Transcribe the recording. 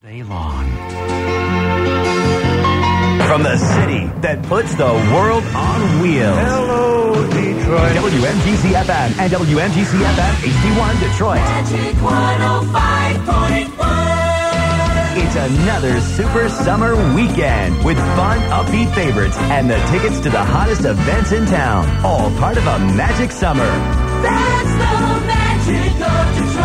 Day long. From the city that puts the world on wheels. Hello, Detroit. WMGC FM and WMGC FM HD1 Detroit. Magic 105.1. It's another super summer weekend with fun, upbeat favorites and the tickets to the hottest events in town. All part of a magic summer. That's the magic of Detroit.